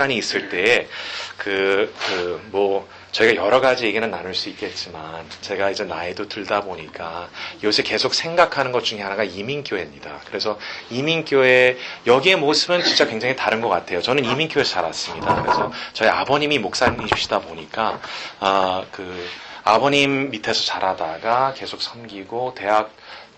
시간이 있을 때에 저희가 여러 가지 얘기는 나눌 수 있겠지만 제가 이제 나이도 들다 보니까 요새 계속 생각하는 것 중에 하나가 이민교회입니다. 그래서 이민교회 여기의 모습은 진짜 굉장히 다른 것 같아요. 저는 이민교회에서 자랐습니다. 그래서 저희 아버님이 목사님이시다 보니까 아버님 밑에서 자라다가 계속 섬기고 대학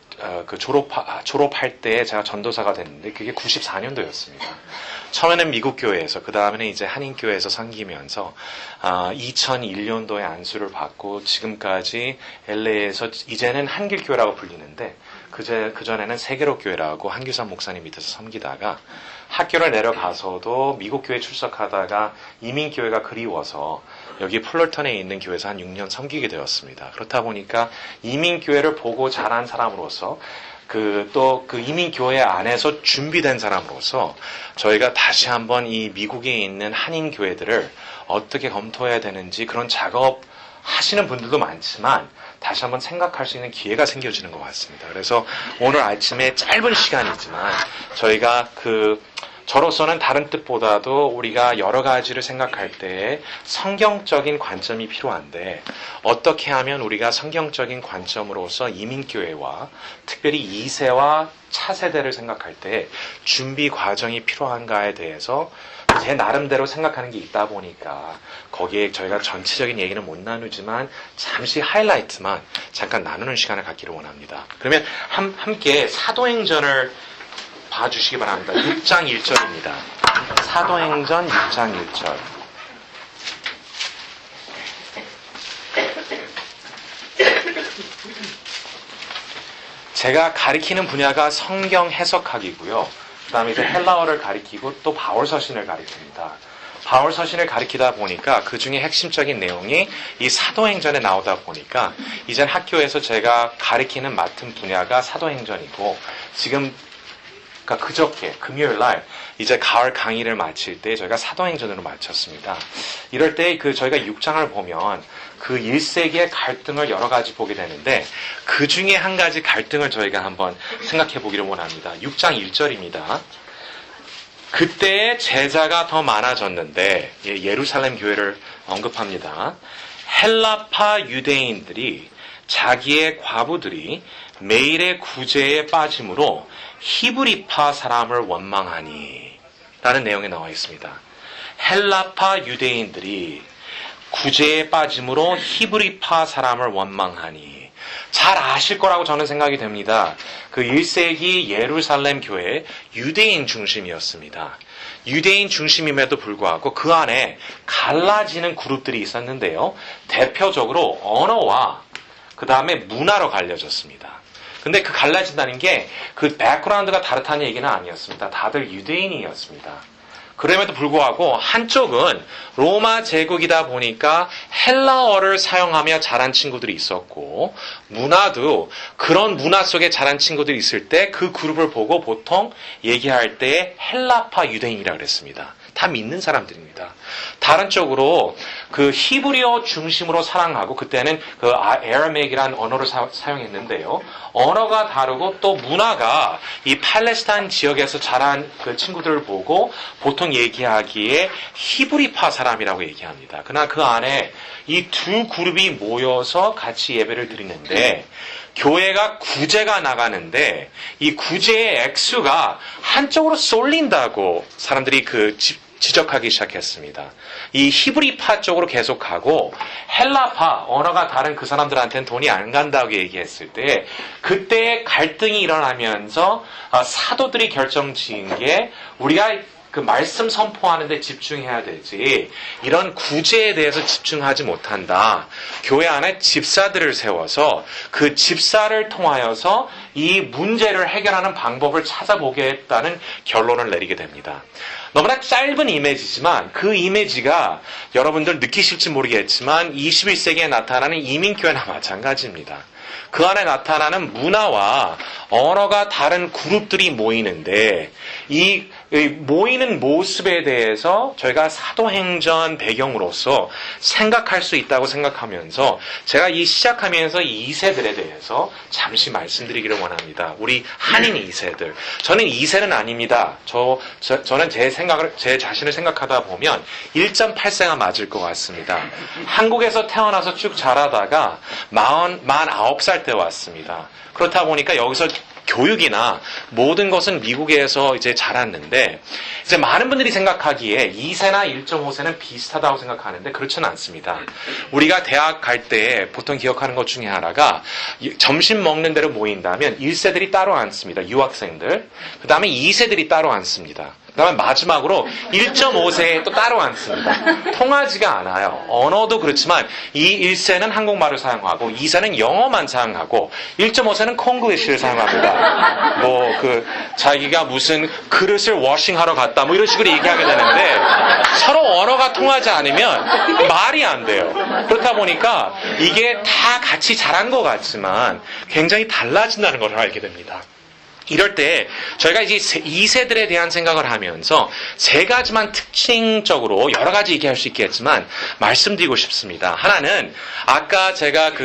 졸업할 때 제가 전도사가 됐는데 그게 94년도였습니다. 처음에는 미국 교회에서, 그 다음에는 이제 한인교회에서 섬기면서 2001년도에 안수를 받고 지금까지 LA에서 이제는 한길교회라고 불리는데 그전에는 세계로교회라고 한규삼 목사님 밑에서 섬기다가 학교를 내려가서도 미국 교회 출석하다가 이민교회가 그리워서 여기 플러턴에 있는 교회에서 한 6년 섬기게 되었습니다. 그렇다 보니까 이민교회를 보고 자란 사람으로서 또 이민교회 안에서 준비된 사람으로서 저희가 다시 한번 이 미국에 있는 한인교회들을 어떻게 검토해야 되는지 그런 작업 하시는 분들도 많지만 다시 한번 생각할 수 있는 기회가 생겨지는 것 같습니다. 그래서 오늘 아침에 짧은 시간이지만 저희가 저로서는 다른 뜻보다도 우리가 여러 가지를 생각할 때 성경적인 관점이 필요한데 어떻게 하면 우리가 성경적인 관점으로서 이민교회와 특별히 2세와 차세대를 생각할 때 준비 과정이 필요한가에 대해서 제 나름대로 생각하는 게 있다 보니까 거기에 저희가 전체적인 얘기는 못 나누지만 잠시 하이라이트만 잠깐 나누는 시간을 갖기를 원합니다. 그러면 함께 사도행전을 봐주시기 바랍니다. 6장 1절입니다. 사도행전 6장 1절. 제가 가리키는 분야가 성경 해석학이고요. 그 다음에 이제 헬라어를 가리키고 또 바울서신을 가리킵니다. 바울서신을 가리키다 보니까 그 중에 핵심적인 내용이 이 사도행전에 나오다 보니까 이젠 학교에서 제가 가리키는 맡은 분야가 사도행전이고 지금 그저께 금요일 날 이제 가을 강의를 마칠 때 저희가 사도행전으로 마쳤습니다. 이럴 때 저희가 6장을 보면 그 1세기의 갈등을 여러 가지 보게 되는데 그 중에 한 가지 갈등을 저희가 한번 생각해 보기를 원합니다. 6장 1절입니다. 그때 제자가 더 많아졌는데 예루살렘 교회를 언급합니다. 헬라파 유대인들이 자기의 과부들이 매일의 구제에 빠짐으로 히브리파 사람을 원망하니 라는 내용이 나와 있습니다. 헬라파 유대인들이 구제에 빠짐으로 히브리파 사람을 원망하니 잘 아실 거라고 저는 생각이 됩니다. 1세기 예루살렘 교회 유대인 중심이었습니다. 유대인 중심임에도 불구하고 그 안에 갈라지는 그룹들이 있었는데요. 대표적으로 언어와 그 다음에 문화로 갈려졌습니다. 근데 갈라진다는 게 백그라운드가 다르다는 얘기는 아니었습니다. 다들 유대인이었습니다. 그럼에도 불구하고 한쪽은 로마 제국이다 보니까 헬라어를 사용하며 자란 친구들이 있었고 문화도 그런 문화 속에 자란 친구들이 있을 때 그 그룹을 보고 보통 얘기할 때 헬라파 유대인이라고 그랬습니다. 다 믿는 사람들입니다. 다른 쪽으로 히브리어 중심으로 사랑하고 그때는 아라메이라는 언어를 사용했는데요. 언어가 다르고 또 문화가 이 팔레스타인 지역에서 자란 친구들을 보고 보통 얘기하기에 히브리파 사람이라고 얘기합니다. 그러나 그 안에 이 두 그룹이 모여서 같이 예배를 드리는데 교회가 구제가 나가는데 이 구제의 액수가 한쪽으로 쏠린다고 사람들이 지적하기 시작했습니다. 이 히브리파 쪽으로 계속 가고 헬라파 언어가 다른 그 사람들한테는 돈이 안 간다고 얘기했을 때 그때의 갈등이 일어나면서 사도들이 결정지은 게 우리가 말씀 선포하는 데 집중해야 되지 이런 구제에 대해서 집중하지 못한다. 교회 안에 집사들을 세워서 그 집사를 통하여서 이 문제를 해결하는 방법을 찾아보겠다는 결론을 내리게 됩니다. 너무나 짧은 이미지지만 그 이미지가 여러분들 느끼실지 모르겠지만 21세기에 나타나는 이민교회나 마찬가지입니다. 그 안에 나타나는 문화와 언어가 다른 그룹들이 모이는데 이 모이는 모습에 대해서 저희가 사도행전 배경으로서 생각할 수 있다고 생각하면서 제가 이 시작하면서 이 2세들에 대해서 잠시 말씀드리기를 원합니다. 우리 한인 2세들. 저는 2세는 아닙니다. 저는 제 자신을 생각하다 보면 1.8세가 맞을 것 같습니다. 한국에서 태어나서 쭉 자라다가 49살 때 왔습니다. 그렇다 보니까 여기서 교육이나 모든 것은 미국에서 이제 자랐는데, 이제 많은 분들이 생각하기에 2세나 1.5세는 비슷하다고 생각하는데 그렇지는 않습니다. 우리가 대학 갈 때 보통 기억하는 것 중에 하나가 점심 먹는 데로 모인다면 1세들이 따로 앉습니다. 유학생들. 그 다음에 2세들이 따로 앉습니다. 그 다음에 마지막으로 1.5세에 또 따로 앉습니다. 통하지가 않아요. 언어도 그렇지만 이 1세는 한국말을 사용하고 2세는 영어만 사용하고 1.5세는 콩글리시를 사용합니다. 자기가 무슨 그릇을 워싱하러 갔다 이런 식으로 얘기하게 되는데 서로 언어가 통하지 않으면 말이 안 돼요. 그렇다 보니까 이게 다 같이 자란 것 같지만 굉장히 달라진다는 걸 알게 됩니다. 이럴 때 저희가 이제 2세들에 대한 생각을 하면서 세 가지만 특징적으로 여러 가지 얘기할 수 있겠지만 말씀드리고 싶습니다. 하나는 아까 제가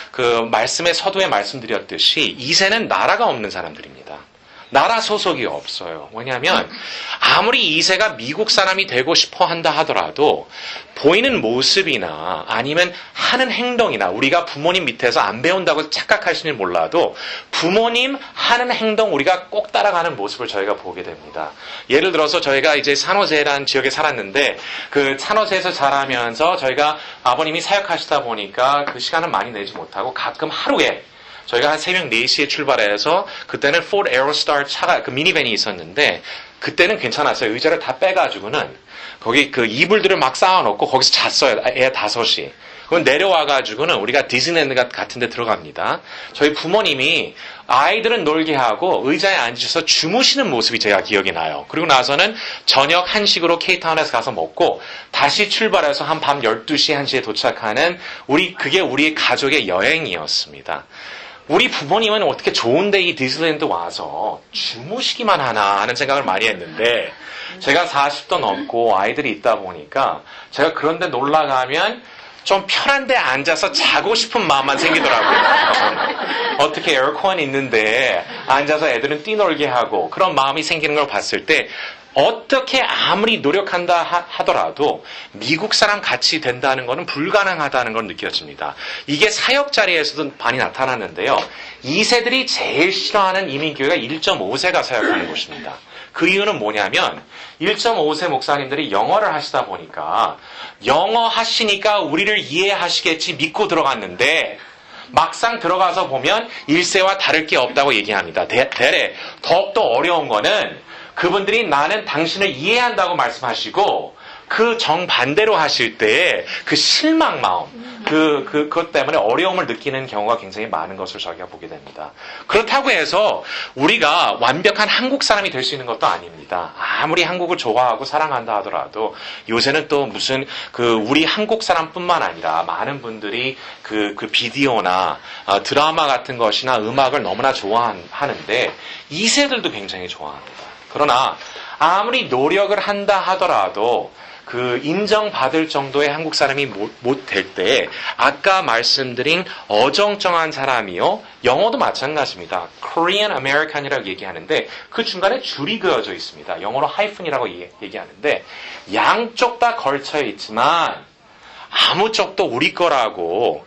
말씀의 서두에 말씀드렸듯이 2세는 나라가 없는 사람들입니다. 나라 소속이 없어요. 왜냐하면 아무리 2세가 미국 사람이 되고 싶어 한다 하더라도 보이는 모습이나 아니면 하는 행동이나 우리가 부모님 밑에서 안 배운다고 착각하시는 몰라도 부모님 하는 행동 우리가 꼭 따라가는 모습을 저희가 보게 됩니다. 예를 들어서 저희가 이제 산호세라는 지역에 살았는데 그 산호세에서 자라면서 저희가 아버님이 사역하시다 보니까 그 시간을 많이 내지 못하고 가끔 하루에 저희가 한 새벽 4시에 출발해서 그때는 Ford Aerostar 차가 그 미니밴이 있었는데 그때는 괜찮았어요. 의자를 다 빼가지고는 거기 그 이불들을 막 쌓아놓고 거기서 잤어요. 애 5이. 그럼 내려와가지고는 우리가 디즈니랜드 같은 데 들어갑니다. 저희 부모님이 아이들은 놀게 하고 의자에 앉으셔서 주무시는 모습이 제가 기억이 나요. 그리고 나서는 저녁 한식으로 K타운에서 가서 먹고 다시 출발해서 한 밤 12시, 1시에 도착하는 그게 우리 가족의 여행이었습니다. 우리 부모님은 어떻게 좋은데 이 디즈니랜드 와서 주무시기만 하나 하는 생각을 많이 했는데 제가 40도 넘고 아이들이 있다 보니까 제가 그런데 놀러 가면 좀 편한 데 앉아서 자고 싶은 마음만 생기더라고요. 어떻게 에어컨 있는데 앉아서 애들은 뛰놀게 하고 그런 마음이 생기는 걸 봤을 때 어떻게 아무리 노력한다 하더라도 미국 사람 같이 된다는 것은 불가능하다는 걸 느껴집니다. 이게 사역 자리에서도 많이 나타나는데요. 2세들이 제일 싫어하는 이민교회가 1.5세가 사역하는 곳입니다. 그 이유는 뭐냐면 1.5세 목사님들이 영어를 하시다 보니까 영어 하시니까 우리를 이해하시겠지 믿고 들어갔는데 막상 들어가서 보면 1세와 다를 게 없다고 얘기합니다. 대래 더욱더 어려운 거는 그분들이 나는 당신을 이해한다고 말씀하시고 그 정반대로 하실 때 그 실망 마음, 그것 때문에 어려움을 느끼는 경우가 굉장히 많은 것을 저희가 보게 됩니다. 그렇다고 해서 우리가 완벽한 한국 사람이 될 수 있는 것도 아닙니다. 아무리 한국을 좋아하고 사랑한다 하더라도 요새는 또 무슨 우리 한국 사람뿐만 아니라 많은 분들이 그 비디오나 드라마 같은 것이나 음악을 너무나 좋아하는데 2세들도 굉장히 좋아합니다. 그러나 아무리 노력을 한다 하더라도 인정받을 정도의 한국 사람이 못 될 때 아까 말씀드린 어정쩡한 사람이요. 영어도 마찬가지입니다. Korean American이라고 얘기하는데 그 중간에 줄이 그어져 있습니다. 영어로 하이픈이라고 얘기하는데 양쪽 다 걸쳐 있지만 아무 쪽도 우리 거라고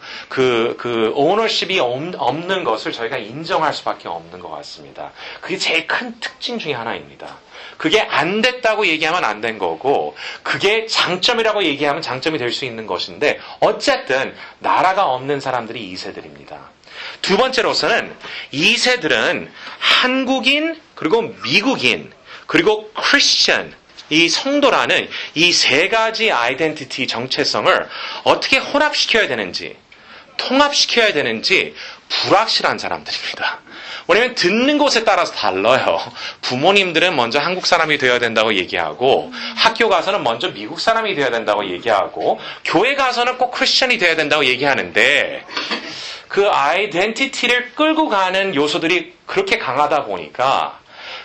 오너십이 없는 것을 저희가 인정할 수밖에 없는 것 같습니다. 그게 제일 큰 특징 중에 하나입니다. 그게 안 됐다고 얘기하면 안 된 거고 그게 장점이라고 얘기하면 장점이 될 수 있는 것인데 어쨌든 나라가 없는 사람들이 2세들입니다. 두 번째로서는 2세들은 한국인 그리고 미국인 그리고 크리스천 이 성도라는 이 세 가지 아이덴티티 정체성을 어떻게 혼합시켜야 되는지 통합시켜야 되는지 불확실한 사람들입니다. 왜냐하면 듣는 곳에 따라서 달라요. 부모님들은 먼저 한국 사람이 되어야 된다고 얘기하고 학교 가서는 먼저 미국 사람이 되어야 된다고 얘기하고 교회 가서는 꼭 크리스천이 되어야 된다고 얘기하는데 그 아이덴티티를 끌고 가는 요소들이 그렇게 강하다 보니까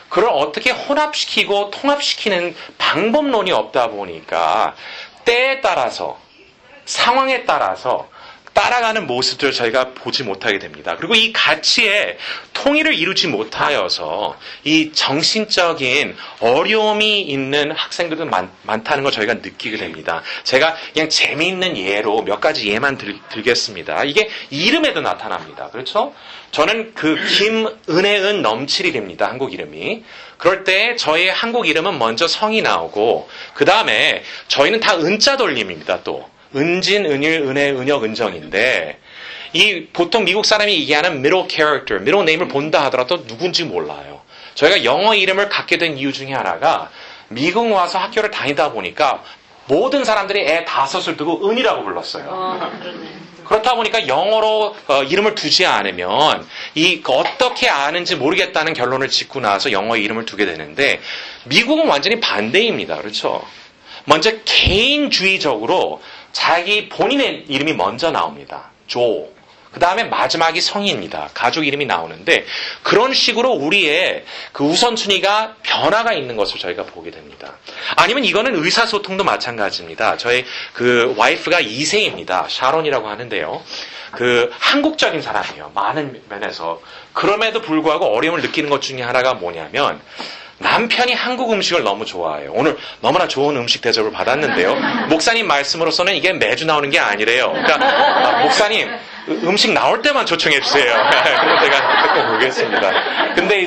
그걸 어떻게 혼합시키고 통합시키는 방법론이 없다 보니까 때에 따라서 상황에 따라서 따라가는 모습들을 저희가 보지 못하게 됩니다. 그리고 이 가치에 통일을 이루지 못하여서 이 정신적인 어려움이 있는 학생들도 많다는 걸 저희가 느끼게 됩니다. 제가 그냥 재미있는 예로 몇 가지 예만 들겠습니다. 이게 이름에도 나타납니다. 그렇죠? 저는 그 김은혜은 넘칠일입니다. 한국 이름이. 그럴 때 저의 한국 이름은 먼저 성이 나오고 그 다음에 저희는 다 은자 돌림입니다. 또. 은진, 은일, 은혜, 은혁, 은정인데 이 보통 미국 사람이 얘기하는 middle character, middle name을 본다 하더라도 누군지 몰라요. 저희가 영어 이름을 갖게 된 이유 중에 하나가 미국 와서 학교를 다니다 보니까 모든 사람들이 애 5을 두고 은이라고 불렀어요. 그렇다 보니까 영어로 이름을 두지 않으면 어떻게 아는지 모르겠다는 결론을 짓고 나서 영어 이름을 두게 되는데 미국은 완전히 반대입니다. 그렇죠? 먼저 개인주의적으로 자기 본인의 이름이 먼저 나옵니다. 조. 그 다음에 마지막이 성입니다. 가족 이름이 나오는데 그런 식으로 우리의 그 우선순위가 변화가 있는 것을 저희가 보게 됩니다. 아니면 이거는 의사소통도 마찬가지입니다. 저희 그 와이프가 2세입니다. 샤론이라고 하는데요. 그 한국적인 사람이에요. 많은 면에서. 그럼에도 불구하고 어려움을 느끼는 것 중에 하나가 뭐냐면 남편이 한국 음식을 너무 좋아해요. 오늘 너무나 좋은 음식 대접을 받았는데요. 목사님 말씀으로서는 이게 매주 나오는 게 아니래요. 그러니까 목사님 음식 나올 때만 초청해 주세요. 그럼 제가 듣고 보겠습니다. 근데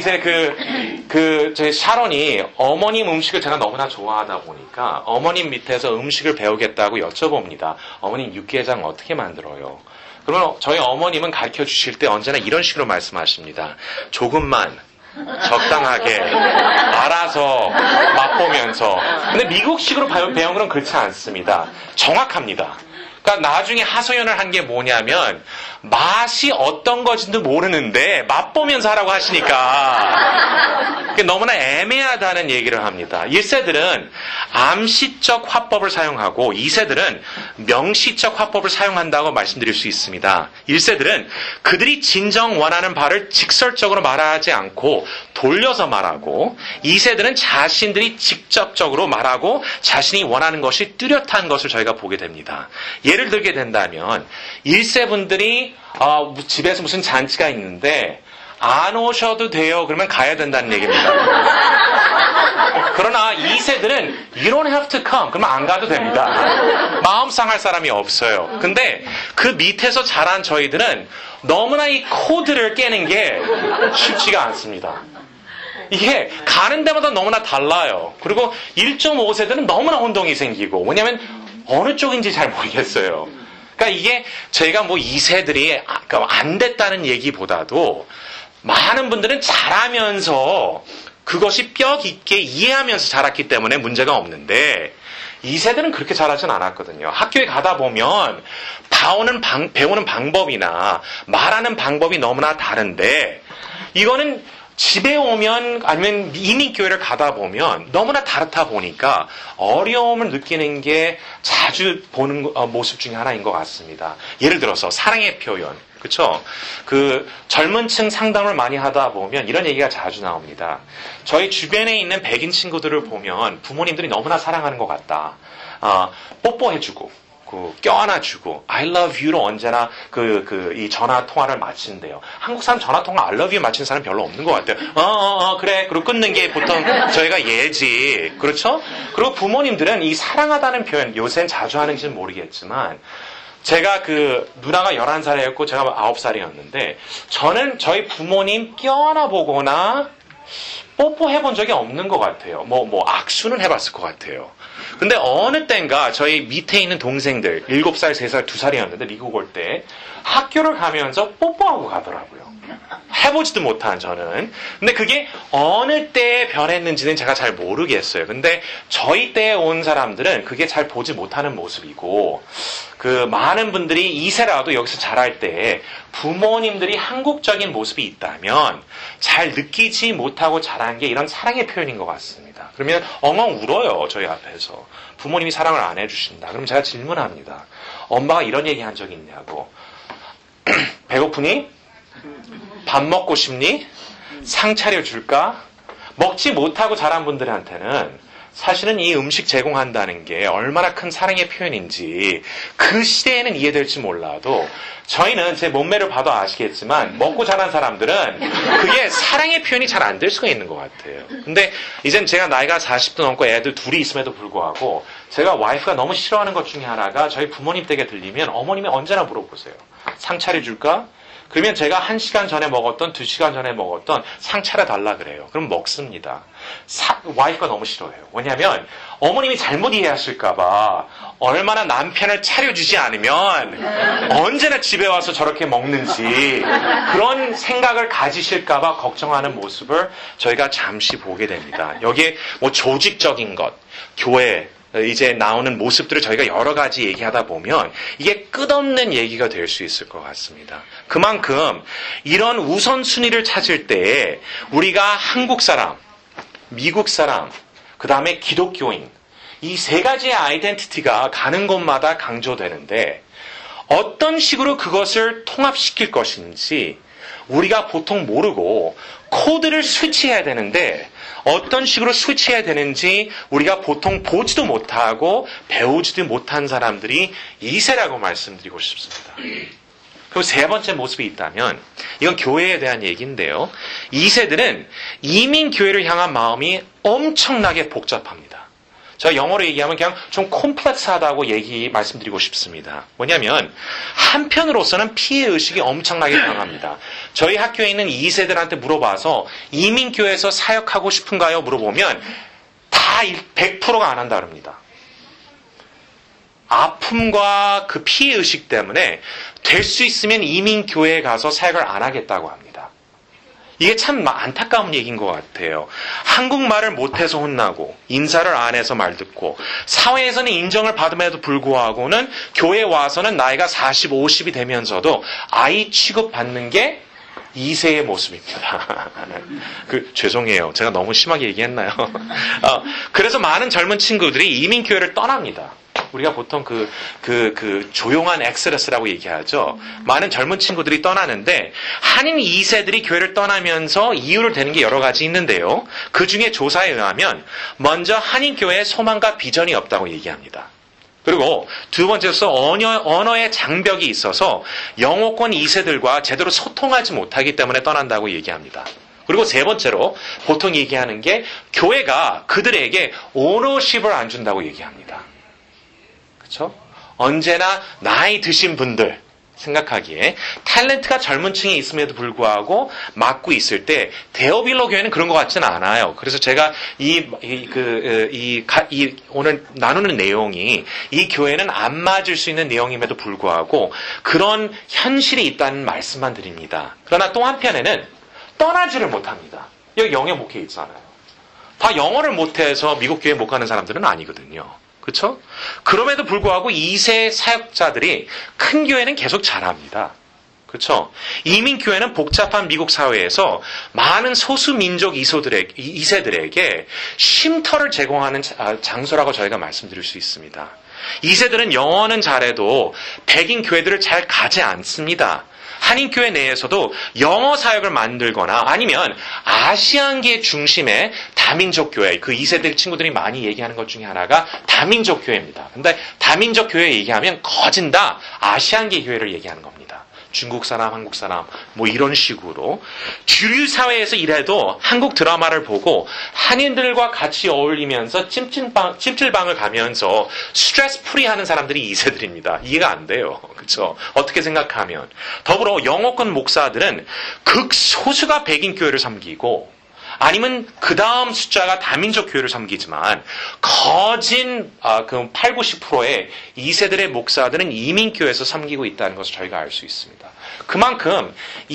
이제 제 샤론이 어머님 음식을 제가 너무나 좋아하다 보니까 어머님 밑에서 음식을 배우겠다고 여쭤봅니다. 어머님 육개장 어떻게 만들어요? 그러면 저희 어머님은 가르쳐 주실 때 언제나 이런 식으로 말씀하십니다. 조금만 적당하게 알아서 맛보면서. 근데 미국식으로 배운 건 그렇지 않습니다. 정확합니다. 그러니까 나중에 하소연을 한 게 뭐냐면 맛이 어떤 것인지도 모르는데 맛보면서 하라고 하시니까 너무나 애매하다는 얘기를 합니다. 1세들은 암시적 화법을 사용하고 2세들은 명시적 화법을 사용한다고 말씀드릴 수 있습니다. 1세들은 그들이 진정 원하는 바를 직설적으로 말하지 않고 돌려서 말하고 2세들은 자신들이 직접적으로 말하고 자신이 원하는 것이 뚜렷한 것을 저희가 보게 됩니다. 예를 들게 된다면 1세분들이 집에서 무슨 잔치가 있는데 안 오셔도 돼요. 그러면 가야 된다는 얘기입니다. 그러나 2세들은 You don't have to come. 그러면 안 가도 됩니다. 마음 상할 사람이 없어요. 근데 그 밑에서 자란 저희들은 너무나 이 코드를 깨는 게 쉽지가 않습니다. 이게 가는 데마다 너무나 달라요. 그리고 1.5세들은 너무나 혼동이 생기고 왜냐하면 어느 쪽인지 잘 모르겠어요. 그러니까 이게 저희가 뭐 2세들이 안 됐다는 얘기보다도 많은 분들은 잘하면서 그것이 뼈 깊게 이해하면서 자랐기 때문에 문제가 없는데 2세들은 그렇게 잘하진 않았거든요. 학교에 가다 보면 배우는 방법이나 말하는 방법이 너무나 다른데 이거는 집에 오면 아니면 이민교회를 가다 보면 너무나 다르다 보니까 어려움을 느끼는 게 자주 보는 모습 중에 하나인 것 같습니다. 예를 들어서 사랑의 표현, 그렇죠? 그 젊은 층 상담을 많이 하다 보면 이런 얘기가 자주 나옵니다. 저희 주변에 있는 백인 친구들을 보면 부모님들이 너무나 사랑하는 것 같다. 뽀뽀해주고. 껴안아주고 I love you로 언제나 이 전화 통화를 마친대요. 한국 사람 전화 통화 I love you 마치는 사람 별로 없는 것 같아요. 그래. 그리고 끊는 게 보통 저희가 예지. 그렇죠? 그리고 부모님들은 이 사랑하다는 표현 요새는 자주 하는지는 모르겠지만 제가 누나가 11살이었고 제가 9살이었는데 저는 저희 부모님 껴안아 보거나 뽀뽀해본 적이 없는 것 같아요. 악수는 해봤을 것 같아요. 근데 어느 땐가 저희 밑에 있는 동생들 7살, 3살, 2살이었는데 미국 올 때 학교를 가면서 뽀뽀하고 가더라고요. 해보지도 못한 저는. 근데 그게 어느 때에 변했는지는 제가 잘 모르겠어요. 근데 저희 때에 온 사람들은 그게 잘 보지 못하는 모습이고 많은 분들이 2세라도 여기서 자랄 때 부모님들이 한국적인 모습이 있다면 잘 느끼지 못하고 자란 게 이런 사랑의 표현인 것 같습니다. 그러면 엉엉 울어요. 저희 앞에서. 부모님이 사랑을 안 해주신다. 그럼 제가 질문합니다. 엄마가 이런 얘기 한 적이 있냐고. 배고프니? 밥 먹고 싶니? 상 차려줄까? 먹지 못하고 자란 분들한테는 사실은 이 음식 제공한다는 게 얼마나 큰 사랑의 표현인지 그 시대에는 이해될지 몰라도 저희는 제 몸매를 봐도 아시겠지만 먹고 자란 사람들은 그게 사랑의 표현이 잘 안 될 수가 있는 것 같아요. 근데 이젠 제가 나이가 40도 넘고 애들 둘이 있음에도 불구하고 제가 와이프가 너무 싫어하는 것 중에 하나가 저희 부모님 댁에 들리면 어머님이 언제나 물어보세요. 상 차려줄까? 그러면 제가 1시간 전에 먹었던 2시간 전에 먹었던 상 차려달라 그래요. 그럼 먹습니다. 와이프가 너무 싫어해요. 왜냐하면 어머님이 잘못 이해하실까봐 얼마나 남편을 차려주지 않으면 언제나 집에 와서 저렇게 먹는지 그런 생각을 가지실까봐 걱정하는 모습을 저희가 잠시 보게 됩니다. 여기에 뭐 조직적인 것, 교회, 이제 나오는 모습들을 저희가 여러 가지 얘기하다 보면 이게 끝없는 얘기가 될 수 있을 것 같습니다. 그만큼 이런 우선순위를 찾을 때에 우리가 한국 사람, 미국 사람, 그 다음에 기독교인 이 세 가지의 아이덴티티가 가는 곳마다 강조되는데 어떤 식으로 그것을 통합시킬 것인지 우리가 보통 모르고 코드를 스위치해야 되는데 어떤 식으로 스위치해야 되는지 우리가 보통 보지도 못하고 배우지도 못한 사람들이 2세라고 말씀드리고 싶습니다. 그리고 세 번째 모습이 있다면 이건 교회에 대한 얘기인데요. 2세들은 이민교회를 향한 마음이 엄청나게 복잡합니다. 제가 영어로 얘기하면 그냥 좀 콤플렉스하다고 말씀드리고 싶습니다. 뭐냐면 한편으로서는 피해의식이 엄청나게 강합니다. 저희 학교에 있는 2세들한테 물어봐서 이민교회에서 사역하고 싶은가요? 물어보면 다 100%가 안 한다 그럽니다. 아픔과 그 피해의식 때문에 될 수 있으면 이민교회에 가서 사역을 안 하겠다고 합니다. 이게 참 안타까운 얘기인 것 같아요. 한국말을 못해서 혼나고 인사를 안 해서 말 듣고 사회에서는 인정을 받음에도 불구하고는 교회에 와서는 나이가 40, 50이 되면서도 아이 취급받는 게 2세의 모습입니다. 죄송해요. 제가 너무 심하게 얘기했나요? 그래서 많은 젊은 친구들이 이민교회를 떠납니다. 우리가 보통 조용한 엑스더스라고 얘기하죠. 많은 젊은 친구들이 떠나는데 한인 2세들이 교회를 떠나면서 이유를 대는 게 여러 가지 있는데요. 그 중에 조사에 의하면 먼저 한인교회에 소망과 비전이 없다고 얘기합니다. 그리고 두 번째로서 언어의 장벽이 있어서 영어권 2세들과 제대로 소통하지 못하기 때문에 떠난다고 얘기합니다. 그리고 세 번째로 보통 얘기하는 게 교회가 그들에게 오너십을 안 준다고 얘기합니다. 그렇죠? 언제나 나이 드신 분들 생각하기에 탤런트가 젊은 층에 있음에도 불구하고 맡고 있을 때 데어빌러 교회는 그런 것 같지는 않아요. 그래서 제가 오늘 나누는 내용이 이 교회는 안 맞을 수 있는 내용임에도 불구하고 그런 현실이 있다는 말씀만 드립니다. 그러나 또 한편에는 떠나지를 못합니다. 여기 영어 목회 있잖아요. 다 영어를 못해서 미국 교회 못 가는 사람들은 아니거든요. 그렇죠? 그럼에도 불구하고 2세 사역자들이 큰 교회는 계속 잘합니다. 그렇죠? 이민교회는 복잡한 미국 사회에서 많은 소수민족 2세들에게 쉼터를 제공하는 장소라고 저희가 말씀드릴 수 있습니다. 2세들은 영어는 잘해도 백인 교회들을 잘 가지 않습니다. 한인교회 내에서도 영어 사역을 만들거나 아니면 아시안계 중심의 다민족 교회, 그 2세대 친구들이 많이 얘기하는 것 중에 하나가 다민족 교회입니다. 근데 다민족 교회 얘기하면 거진 다 아시안계 교회를 얘기하는 겁니다. 중국 사람, 한국 사람, 뭐 이런 식으로. 주류 사회에서 일해도 한국 드라마를 보고 한인들과 같이 어울리면서 찜질방을 가면서 스트레스 프리 하는 사람들이 2세들입니다. 이해가 안 돼요. 그렇죠? 어떻게 생각하면. 더불어 영어권 목사들은 극소수가 백인 교회를 섬기고 아니면 그 다음 숫자가 다민족 교회를 섬기지만 거진 8, 90%의 2세들의 목사들은 이민교회에서 섬기고 있다는 것을 저희가 알 수 있습니다. 그만큼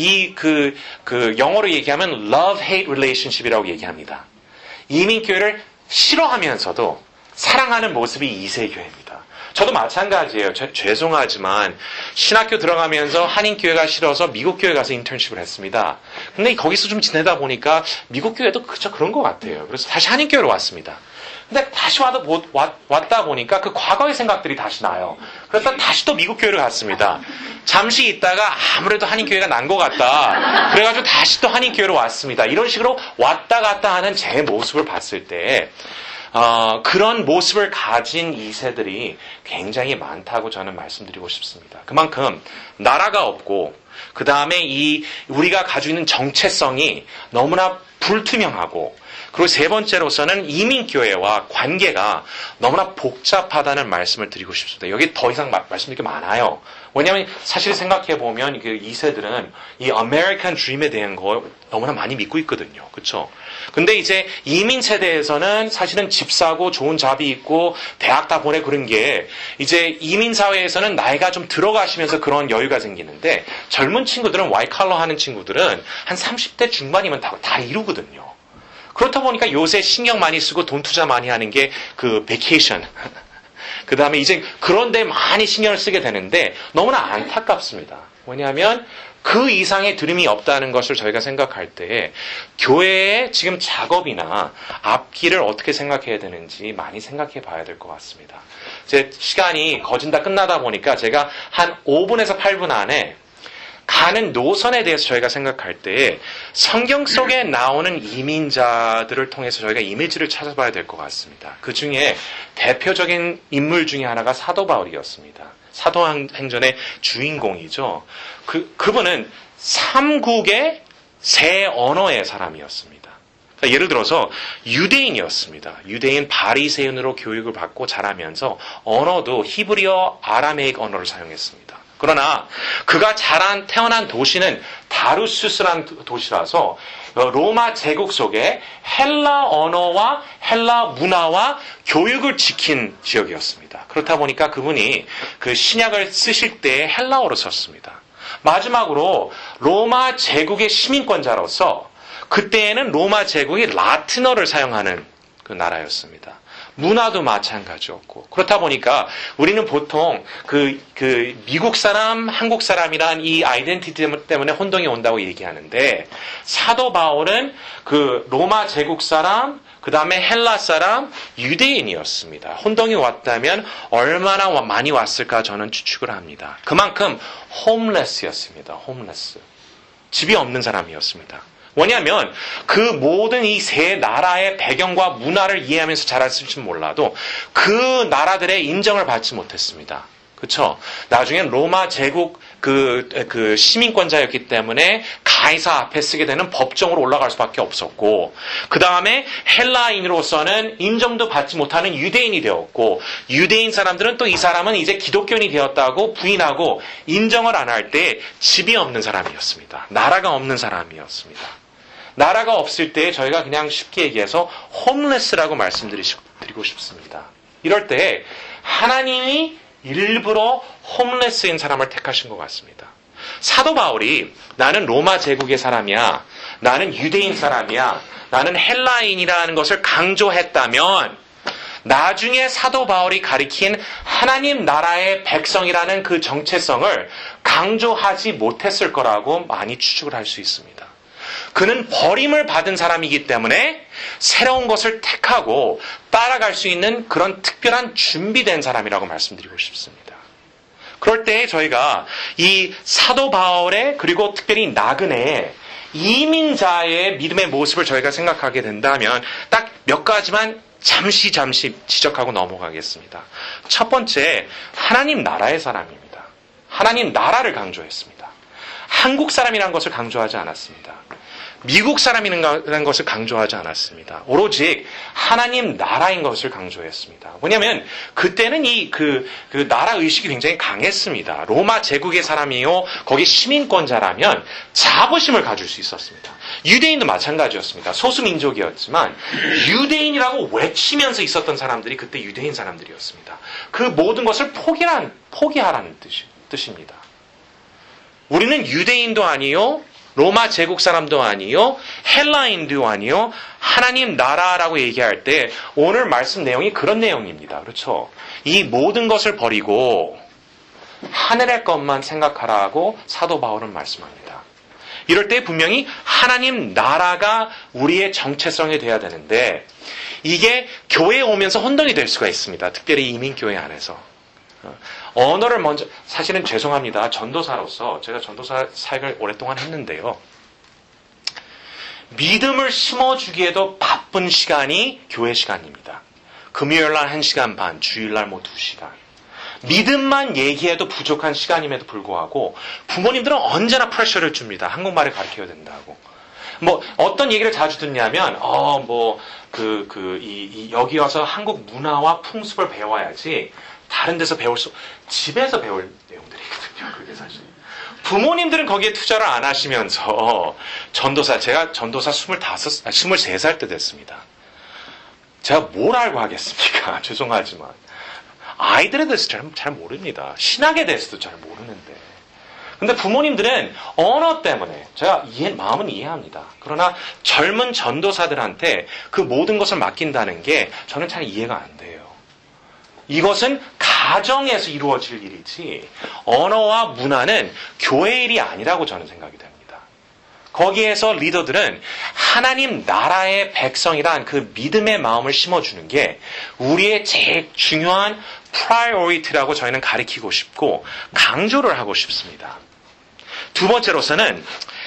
영어로 얘기하면 love-hate relationship이라고 얘기합니다. 이민교회를 싫어하면서도 사랑하는 모습이 2세 교회입니다. 저도 마찬가지예요. 죄송하지만 신학교 들어가면서 한인교회가 싫어서 미국교회 가서 인턴십을 했습니다. 근데 거기서 좀 지내다 보니까 미국교회도 그저 그런 것 같아요. 그래서 다시 한인교회로 왔습니다. 근데 다시 왔다 보니까 그 과거의 생각들이 다시 나요. 그래서 다시 또 미국 교회를 갔습니다. 잠시 있다가 아무래도 한인교회가 난 것 같다. 그래가지고 다시 또 한인교회로 왔습니다. 이런 식으로 왔다 갔다 하는 제 모습을 봤을 때 그런 모습을 가진 2세들이 굉장히 많다고 저는 말씀드리고 싶습니다. 그만큼 나라가 없고 그 다음에 우리가 가지고 있는 정체성이 너무나 불투명하고 그리고 세 번째로서는 이민교회와 관계가 너무나 복잡하다는 말씀을 드리고 싶습니다. 여기 더 이상 말씀드릴 게 많아요. 왜냐하면 사실 생각해보면 그 2세들은 이 American Dream에 대한 거 너무나 많이 믿고 있거든요. 그렇죠? 근데 이제 이민 세대에서는 사실은 집 사고 좋은 잡이 있고 대학 다 보내 그런 게 이제 이민 사회에서는 나이가 좀 들어가시면서 그런 여유가 생기는데 젊은 친구들은 와이칼러 하는 친구들은 한 30대 중반이면 다 이루거든요. 그렇다 보니까 요새 신경 많이 쓰고 돈 투자 많이 하는 게 그 베케이션. 그 다음에 이제 그런 데 많이 신경을 쓰게 되는데 너무나 안타깝습니다. 왜냐하면 그 이상의 들음이 없다는 것을 저희가 생각할 때 교회의 지금 작업이나 앞길을 어떻게 생각해야 되는지 많이 생각해 봐야 될 것 같습니다. 제 시간이 거진 다 끝나다 보니까 제가 한 5분에서 8분 안에 가는 노선에 대해서 저희가 생각할 때 성경 속에 나오는 이민자들을 통해서 저희가 이미지를 찾아봐야 될 것 같습니다. 그 중에 대표적인 인물 중에 하나가 사도 바울이었습니다. 사도행전의 주인공이죠. 그분은 삼국의 세 언어의 사람이었습니다. 그러니까 예를 들어서 유대인이었습니다. 유대인 바리새인으로 교육을 받고 자라면서 언어도 히브리어, 아라메익 언어를 사용했습니다. 그러나 그가 태어난 도시는 다루수스라는 도시라서 로마 제국 속에 헬라 언어와 헬라 문화와 교육을 지킨 지역이었습니다. 그렇다 보니까 그분이 그 신약을 쓰실 때 헬라어로 썼습니다. 마지막으로 로마 제국의 시민권자로서 그때에는 로마 제국이 라틴어를 사용하는 그 나라였습니다. 문화도 마찬가지였고 그렇다 보니까 우리는 보통 그 미국 사람, 한국 사람이란 이 아이덴티티 때문에 혼동이 온다고 얘기하는데 사도 바울은 그 로마 제국 사람, 그 다음에 헬라 사람, 유대인이었습니다. 혼동이 왔다면 얼마나 많이 왔을까 저는 추측을 합니다. 그만큼 홈레스였습니다. 홈레스. 집이 없는 사람이었습니다. 왜냐하면 그 모든 이 세 나라의 배경과 문화를 이해하면서 자랐을지 몰라도 그 나라들의 인정을 받지 못했습니다. 그렇죠? 나중엔 로마 제국 그 시민권자였기 때문에 가이사 앞에 쓰게 되는 법정으로 올라갈 수밖에 없었고 그 다음에 헬라인으로서는 인정도 받지 못하는 유대인이 되었고 유대인 사람들은 또 이 사람은 이제 기독교인이 되었다고 부인하고 인정을 안 할 때 집이 없는 사람이었습니다. 나라가 없는 사람이었습니다. 나라가 없을 때 저희가 그냥 쉽게 얘기해서 홈레스라고 말씀드리고 싶습니다. 이럴 때 하나님이 일부러 홈레스인 사람을 택하신 것 같습니다. 사도 바울이 나는 로마 제국의 사람이야, 나는 유대인 사람이야, 나는 헬라인이라는 것을 강조했다면 나중에 사도 바울이 가리킨 하나님 나라의 백성이라는 그 정체성을 강조하지 못했을 거라고 많이 추측을 할 수 있습니다. 그는 버림을 받은 사람이기 때문에 새로운 것을 택하고 따라갈 수 있는 그런 특별한 준비된 사람이라고 말씀드리고 싶습니다. 그럴 때 저희가 이 사도 바울의 그리고 특별히 나그네의 이민자의 믿음의 모습을 저희가 생각하게 된다면 딱 몇 가지만 잠시 지적하고 넘어가겠습니다. 첫 번째, 하나님 나라의 사람입니다. 하나님 나라를 강조했습니다. 한국 사람이라는 것을 강조하지 않았습니다. 미국 사람이라는 것을 강조하지 않았습니다. 오로지 하나님 나라인 것을 강조했습니다. 왜냐하면 그때는 그 나라 의식이 굉장히 강했습니다. 로마 제국의 사람이요, 거기 시민권자라면 자부심을 가질 수 있었습니다. 유대인도 마찬가지였습니다. 소수민족이었지만 유대인이라고 외치면서 있었던 사람들이 그때 유대인 사람들이었습니다. 그 모든 것을 포기하라는 뜻입니다. 우리는 유대인도 아니요, 로마 제국 사람도 아니요, 헬라인도 아니요, 하나님 나라라고 얘기할 때 오늘 말씀 내용이 그런 내용입니다. 그렇죠? 이 모든 것을 버리고 하늘의 것만 생각하라고 사도 바울은 말씀합니다. 이럴 때 분명히 하나님 나라가 우리의 정체성이 돼야 되는데 이게 교회에 오면서 혼동이 될 수가 있습니다. 특별히 이민교회 안에서. 언어를 먼저, 사실은 죄송합니다. 전도사로서, 제가 전도사 사역을 오랫동안 했는데요. 믿음을 심어주기에도 바쁜 시간이 교회 시간입니다. 금요일날 1시간 반, 주일날 2시간. 믿음만 얘기해도 부족한 시간임에도 불구하고 부모님들은 언제나 프레셔를 줍니다. 한국말을 가르쳐야 된다고. 어떤 얘기를 자주 듣냐면, 여기 와서 한국 문화와 풍습을 배워야지 다른 데서 집에서 배울 내용들이거든요. 그게 사실. 부모님들은 거기에 투자를 안 하시면서 제가 전도사 23살 때 됐습니다. 제가 뭘 알고 하겠습니까? 죄송하지만. 아이들에 대해서 잘 모릅니다. 신학에 대해서도 잘 모르는데. 근데 부모님들은 언어 때문에 제가 마음은 이해합니다. 그러나 젊은 전도사들한테 그 모든 것을 맡긴다는 게 저는 잘 이해가 안 돼요. 이것은 가정에서 이루어질 일이지 언어와 문화는 교회 일이 아니라고 저는 생각이 됩니다. 거기에서 리더들은 하나님 나라의 백성이란 그 믿음의 마음을 심어주는 게 우리의 제일 중요한 프라이오리티라고 저희는 가리키고 싶고 강조를 하고 싶습니다. 두 번째로서는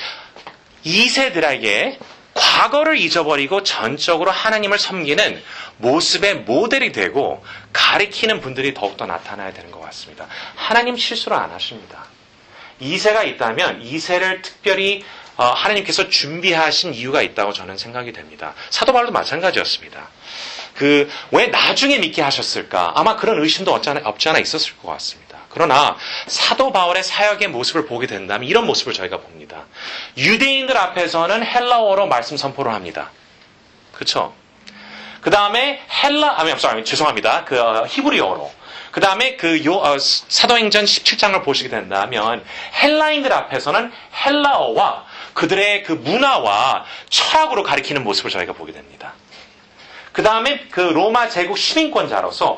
2세들에게 과거를 잊어버리고 전적으로 하나님을 섬기는 모습의 모델이 되고 가리키는 분들이 더욱더 나타나야 되는 것 같습니다. 하나님 실수를 안 하십니다. 2세가 있다면 2세를 특별히 하나님께서 준비하신 이유가 있다고 저는 생각이 됩니다. 사도 바울도 마찬가지였습니다. 왜 나중에 믿게 하셨을까? 아마 그런 의심도 없지 않아 있었을 것 같습니다. 그러나 사도 바울의 사역의 모습을 보게 된다면 이런 모습을 저희가 봅니다. 유대인들 앞에서는 헬라어로 말씀 선포를 합니다. 그렇죠? 그 다음에 죄송합니다. 히브리어로. 그 다음에 사도행전 17장을 보시게 된다면 헬라인들 앞에서는 헬라어와 그들의 그 문화와 철학으로 가리키는 모습을 저희가 보게 됩니다. 그 다음에 그 로마 제국 시민권자로서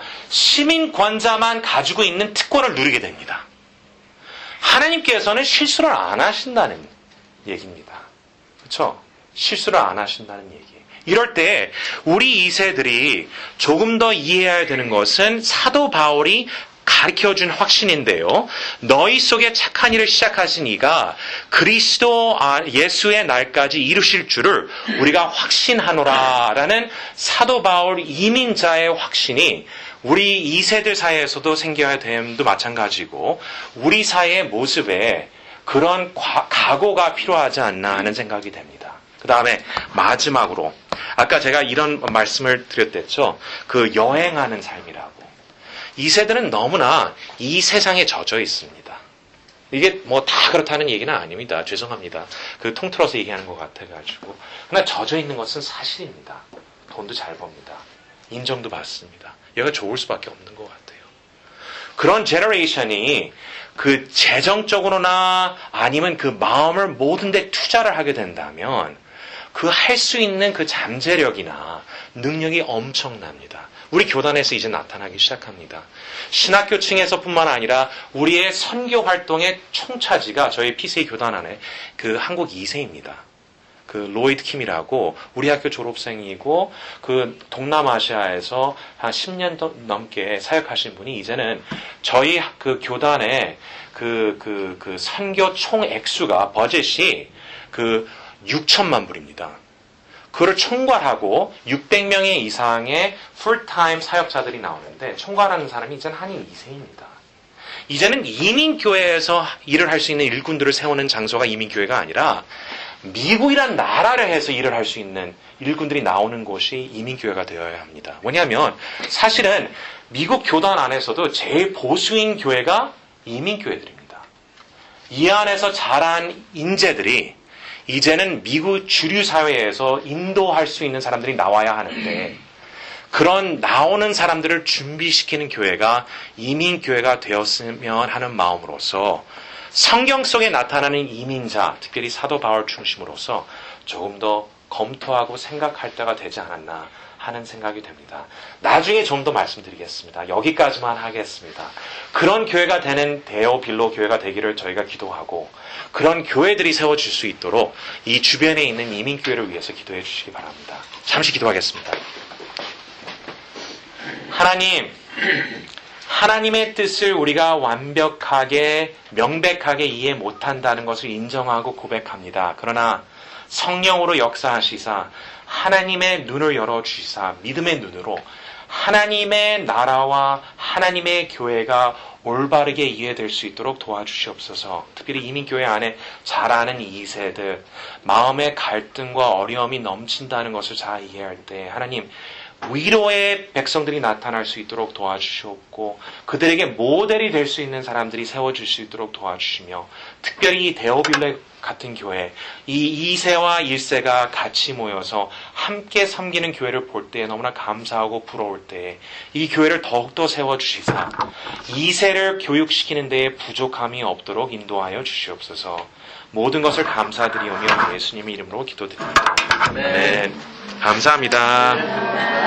시민권자만 가지고 있는 특권을 누리게 됩니다. 하나님께서는 실수를 안 하신다는 얘기입니다. 그렇죠? 실수를 안 하신다는 얘기. 이럴 때 우리 2세들이 조금 더 이해해야 되는 것은 사도 바울이 가르쳐준 확신인데요. 너희 속에 착한 일을 시작하신 이가 그리스도 예수의 날까지 이루실 줄을 우리가 확신하노라라는 사도 바울 이민자의 확신이 우리 2세들 사이에서도 생겨야 됨도 마찬가지고 우리 사회의 모습에 그런 각오가 필요하지 않나 하는 생각이 됩니다. 그 다음에 마지막으로 아까 제가 이런 말씀을 드렸댔죠. 그 여행하는 삶이라고. 2세들은 너무나 이 세상에 젖어 있습니다. 이게 다 그렇다는 얘기는 아닙니다. 죄송합니다. 통틀어서 얘기하는 것 같아가지고. 그러나 젖어 있는 것은 사실입니다. 돈도 잘 법니다. 인정도 받습니다. 얘가 좋을 수밖에 없는 것 같아요. 그런 제너레이션이 그 재정적으로나 아니면 그 마음을 모든 데 투자를 하게 된다면 그 할 수 있는 그 잠재력이나 능력이 엄청납니다. 우리 교단에서 이제 나타나기 시작합니다. 신학교층에서뿐만 아니라 우리의 선교 활동의 총차지가 저희 PCA 교단 안에 그 한국 2세입니다. 그 로이드 킴이라고 우리 학교 졸업생이고 그 동남아시아에서 한 10년 넘게 사역하신 분이 이제는 저희 그 교단의 그 선교 총 액수가 버젯이 6천만 불입니다. 그를 총괄하고 600명의 이상의 풀타임 사역자들이 나오는데 총괄하는 사람이 이제는 한인 2세입니다. 이제는 이민교회에서 일을 할 수 있는 일꾼들을 세우는 장소가 이민교회가 아니라 미국이란 나라를 해서 일을 할 수 있는 일꾼들이 나오는 곳이 이민교회가 되어야 합니다. 왜냐하면 사실은 미국 교단 안에서도 제일 보수인 교회가 이민교회들입니다. 이 안에서 자란 인재들이 이제는 미국 주류 사회에서 인도할 수 있는 사람들이 나와야 하는데 그런 나오는 사람들을 준비시키는 교회가 이민교회가 되었으면 하는 마음으로서 성경 속에 나타나는 이민자, 특별히 사도 바울 중심으로서 조금 더 검토하고 생각할 때가 되지 않았나 하는 생각이 됩니다. 나중에 좀 더 말씀드리겠습니다. 여기까지만 하겠습니다. 그런 교회가 되는 데오 빌로 교회가 되기를 저희가 기도하고 그런 교회들이 세워질 수 있도록 이 주변에 있는 이민교회를 위해서 기도해 주시기 바랍니다. 잠시 기도하겠습니다. 하나님의 뜻을 우리가 완벽하게, 명백하게 이해 못한다는 것을 인정하고 고백합니다. 그러나 성령으로 역사하시사 하나님의 눈을 열어주시사 믿음의 눈으로 하나님의 나라와 하나님의 교회가 올바르게 이해될 수 있도록 도와주시옵소서. 특별히 이민교회 안에 잘 아는 2세들, 마음의 갈등과 어려움이 넘친다는 것을 잘 이해할 때 하나님, 위로의 백성들이 나타날 수 있도록 도와주시옵고 그들에게 모델이 될 수 있는 사람들이 세워줄 수 있도록 도와주시며 특별히 이 데오빌레 같은 교회, 이 2세와 1세가 같이 모여서 함께 섬기는 교회를 볼 때 너무나 감사하고 부러울 때 이 교회를 더욱더 세워주시사 2세를 교육시키는 데에 부족함이 없도록 인도하여 주시옵소서. 모든 것을 감사드리오며 예수님의 이름으로 기도드립니다. 아멘. 감사합니다.